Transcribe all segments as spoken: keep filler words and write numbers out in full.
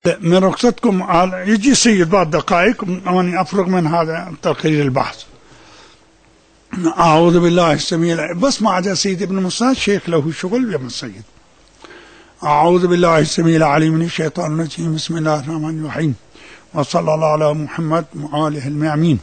من رخصتكم يجي سيد بعد دقائق وأني أفرغ من هذا تقرير البحث. أعوذ بالله السميع العليم. بس ما عدا سيد ابن موسى الشيخ له شغل يا السيد. أعوذ بالله السميع العليم من الشيطان الرجيم. بسم الله الرحمن الرحيم. وصلى الله على محمد وآله المعمين.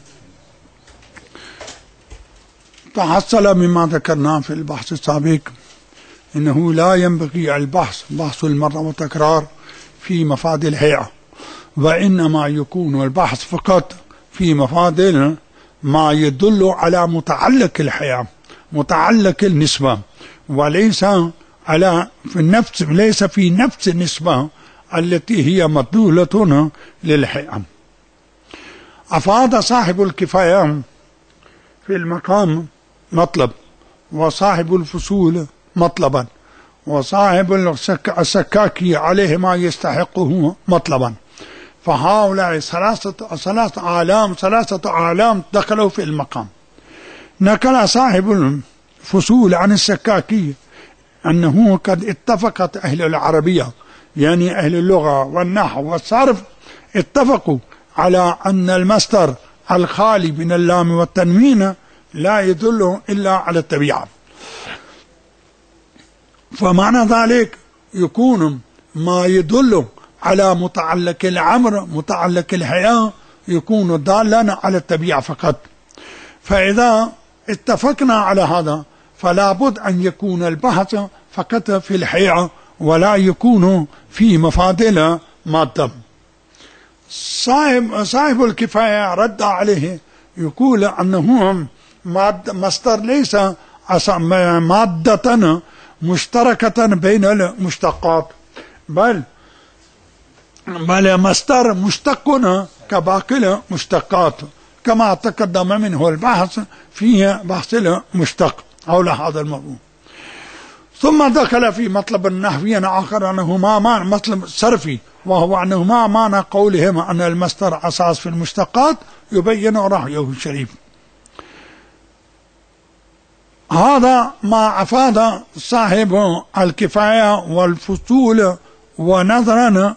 تحصل مما ذكرناه في البحث السابق إنه لا ينبغي البحث بحث المرة وتكرار في مفاد الهيئة، وإنما يكون البحث فقط في مفاد ما يدل على متعلق الهيئة، متعلق النسبة، وليس على في النفس ليس في نفس النسبة التي هي مدلولة للهيئة. أفاد صاحب الكفاية في المقام مطلب، وصاحب الفصول مطلبا، وصاحب السكاكي عليه ما يستحقه مطلبا، فهؤلاء ثلاثة ثلاثة أعلام ثلاثة أعلام دخلوا في المقام. نقل صاحب الفصول عن السكاكي أنه قد اتفقت أهل العربية، يعني أهل اللغة والنحو والصرف، اتفقوا على أن المصدر الخالي من اللام والتنوين لا يدل إلا على الطبيعة، فمعنى ذلك يكون ما يدل على متعلق الأمر متعلق الهيئة يكون دالا على الطبيعة فقط. فإذا اتفقنا على هذا فلا بد أن يكون البحث فقط في الهيئة ولا يكون في مفادل مادة. صاحب, صاحب الكفاية رد عليه يقول أنه مصدر ليس مادة مشتركة بين المشتقات، بل بل مصدر مشتق كباقي المشتقات، كما تقدم منه البحث في بحث المشتق حول هذا الموضوع. ثم دخل في مطلب نحوي آخر أنه ما معنى مطلب صرفي، وهو أنه ما معنى قولهم أن المصدر أساس في المشتقات، يبين رأيه الشريف. هذا ما أفاد صاحب الكفاية والفصول ونظرا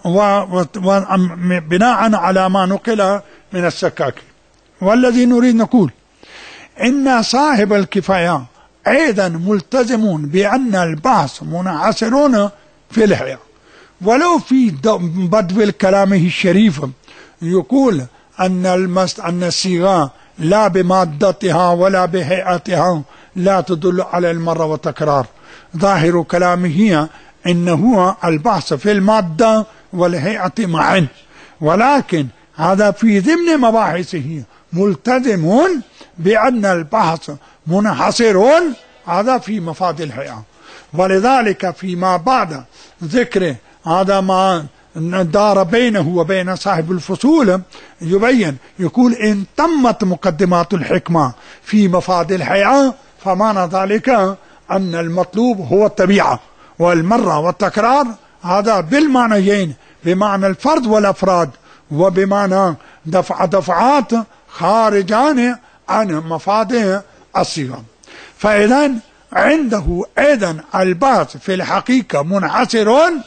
وبناء على ما نقل من السكاكي. والذي نريد نقول إن صاحب الكفاية أيضا ملتزمون بأن البحث منحصرون في الهيئة، ولو في بدو كلامه الشريف يقول أن المست أن الصيغة لا بمادتها ولا بهيئتها لا تدل على المرة والتكرار. ظاهر كلامه إنه البحث في المادة والهيئة معا، ولكن هذا في ضمن مباحثه ملتزمون بأن البحث منحصرون هذا في مفاد الهيئة. ولذلك فيما بعد ذكر هذا ما دار بينه وبين صاحب الفصول يبين يقول إن تمت مقدمات الحكمة في مفاد الهيئة فمعنى ذلك أن المطلوب هو الطبيعة والمرة والتكرار، هذا بالمعنيين، بمعنى الفرد والأفراد وبمعنى دفع دفعات خارجان عن مفاد الصيغة. فإذا عنده أيضا البحث في الحقيقة منحصرون،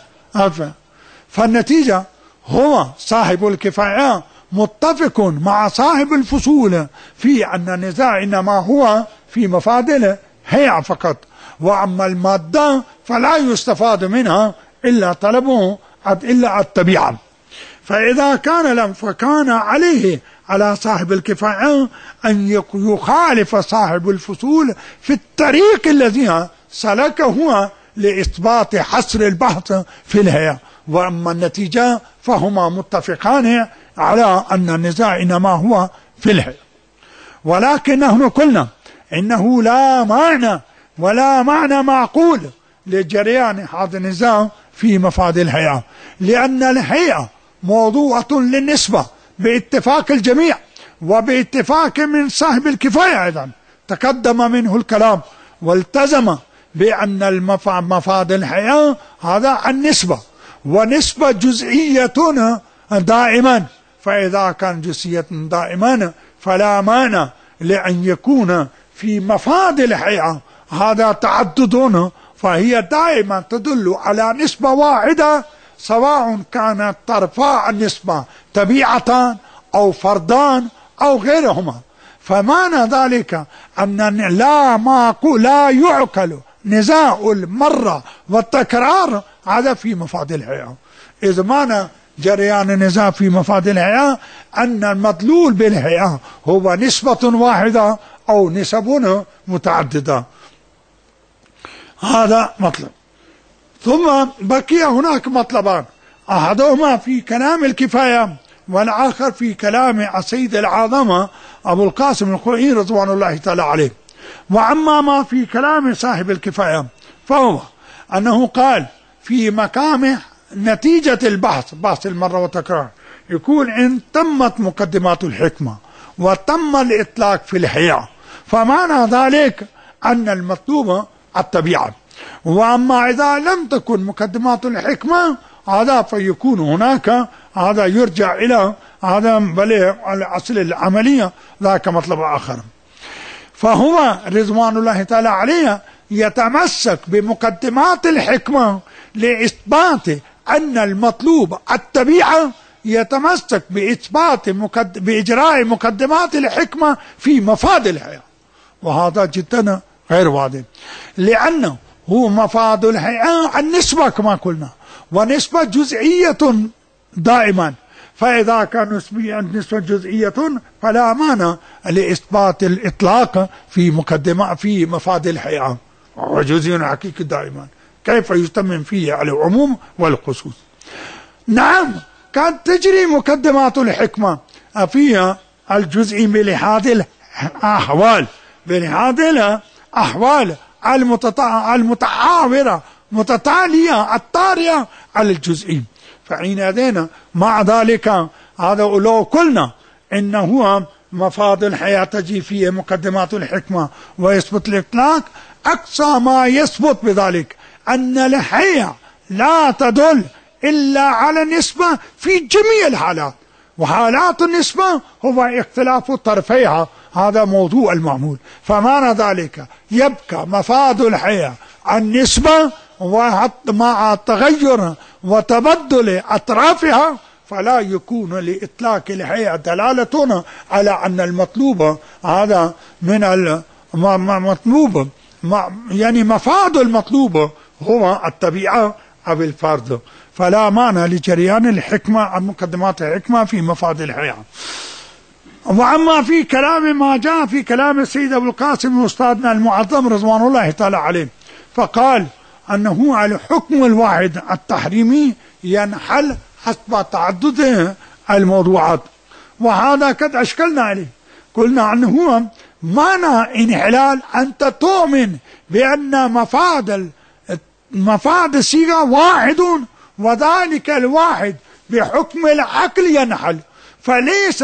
فالنتيجة هو صاحب الكفاية متفق مع صاحب الفصول في أن النزاع إنما هو في مفاد الهيئة فقط، وأما المادة فلا يستفاد منها إلا طلبه إلا الطبيعة. فإذا كان لم فكان عليه على صاحب الكفاية أن يخالف صاحب الفصول في الطريق الذي سلكه لإثبات حصر البحث في الهيئة، وأما النتيجة فهما متفقان على أن النزاع إنما هو في الهيئة. ولكن نحن قلنا إنه لا معنى ولا معنى معقول لجريان هذا النزاع في مفاد الهيئة، لأن الهيئة موضوعة للنسبة باتفاق الجميع وباتفاق من صاحب الكفاية أيضا تقدم منه الكلام، والتزم بأن المفاد الهيئة هذا النسبة، ونسبة جزئية دائما، فإذا كان جزئية دائما فلا مانع لأن يكون في مفاد الهيئة هذا تعدد، فهي دائما تدل على نسبة واحدة سواء كانت طرفا النسبة طبيعة أو فردان أو غيرهما. فمعنى ذلك أن لا معقول لا يعقل نزاع المرة والتكرار هذا في مفاد الحياة. إذا معنى جريان النزاع في مفاد الحياة أن المدلول بالحياة هو نسبة واحدة أو نسب متعددة. هذا مطلب. ثم بقي هناك مطلبان، أحدهما في كلام الكفاية والآخر في كلام السيد العظمة أبو القاسم الخوئي رضوان الله تعالى عليه. وأما ما في كلام صاحب الكفاية فهو أنه قال في مقام نتيجة البحث، بحث المرة وتكرار، يكون إن تمت مقدمات الحكمة وتم الإطلاق في الحياة فمعنى ذلك أن المطلوب الطبيعة. وأما إذا لم تكن مقدمات الحكمة هذا فيكون هناك هذا يرجع إلى هذا بل الأصل العملية، ذاك مطلب آخر. فهو رضوان الله تعالى عليه يتمسك بمقدمات الحكمة لإثبات أن المطلوب الطبيعة، يتمسك بإثبات مقد... بإجراء مقدمات الحكمة في مفاد الحياة، وهذا جدا غير واضح، لأنه هو مفاد الحياة النسبة كما قلنا، ونسبة جزئية دائما، فإذا كان نسبة جزئية فلا مانع لإثبات الإطلاق في مقدمة في مفاد الحياة، وهو جزئي حقيقي دائما، كيف يتمم فيه على العموم والخصوص. نعم قد تجري مقدمات الحكمة فيها الجزئي بلحاظ الأحوال، بلحاظ الأحوال المتعاورة متتالية الطارئة على الجزئي. فحينئذ مع ذلك هذا لو قلنا إنه هو مفاد الحياة تجي فيه مقدمات الحكمة ويثبت الإطلاق، أقصى ما يثبت بذلك أن الحياة لا تدل إلا على النسبة في جميع الحالات، وحالات النسبة هو اختلاف طرفيها، هذا موضوع المعمول. فمعنى ذلك يبقى مفاد الحياة النسبة ومع تغير وتبدل أطرافها، فلا يكون لإطلاق الحياة دلالة على أن المطلوب هذا من المطلوب، يعني مفاد المطلوب هو الطبيعة أو الفرد، فلا معنى لجريان الحكمة عن مقدمات الحكمة في مفاد الحياة. وأما في كلام ما جاء في كلام السيد أبو القاسم أستاذنا المعظم رضوان الله تعالى عليه، فقال أنه على الحكم الواحد التحريمي ينحل حسب تعدد الموضوعات، وهذا قد أشكلنا عليه، قلنا أنه هو معنى انحلال أنت تؤمن بأن مفاد مفاد الصيغة واحد، وذلك الواحد بحكم العقل ينحل، فليس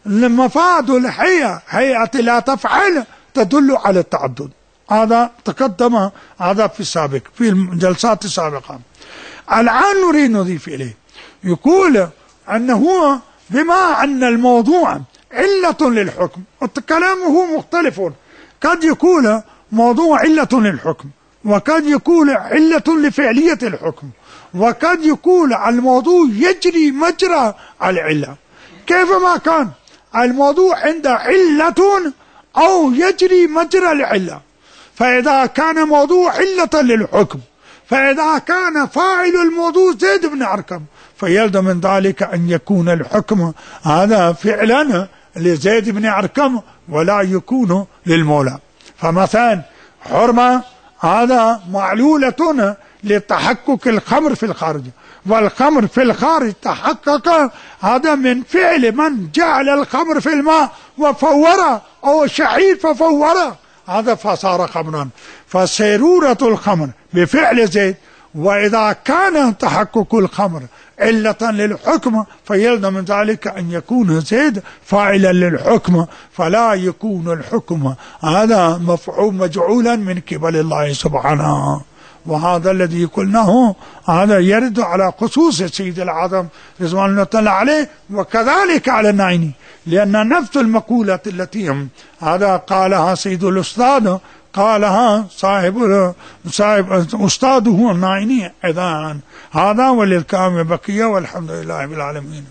مفاد الحياة هيئة لا تفعل تدل على التعدد. هذا تقدم هذا في السابق في الجلسات السابقة. الآن نريد نضيف إليه، يقول أنه بما أن الموضوع علة للحكم، كلامه مختلف، قد يكون موضوع علة للحكم، وقد يكون علة لفعلية الحكم، وقد يكون الموضوع يجري مجرى العلة. كيفما كان الموضوع عند علة أو يجري مجرى العلة، فإذا كان موضوع علة للحكم، فإذا كان فاعل الموضوع زيد بن أرقم، فيلزم من ذلك أن يكون الحكم هذا فعلا لزيد بن أرقم ولا يكون للمولى. فمثلا حرمة هذا معلولة لتحقق الخمر في الخارج، والخمر في الخارج تحقق هذا من فعل من جعل الخمر في الماء وفوره، أو شعير ففوره، هذا فصار خمرا. فسيرورة الخمر بفعل زيد، وإذا كان تحقق الخمر علة للحكم فيلزم من ذلك أن يكون زيد فاعلا للحكم، فلا يكون الحكم هذا مفعول مجعولا من قبل الله سبحانه. وهذا الذي قلناه هذا يرد على خصوص السيد العظم رضوان الله تعالى عليه، وكذلك على النعيمي، لأن نفس المقولة التي هذا قالها سيد الأستاذ قالها صاحب صاحب أستاذه الناعيني أيضا. هذا وللكلام بقية، والحمد لله رب العالمين.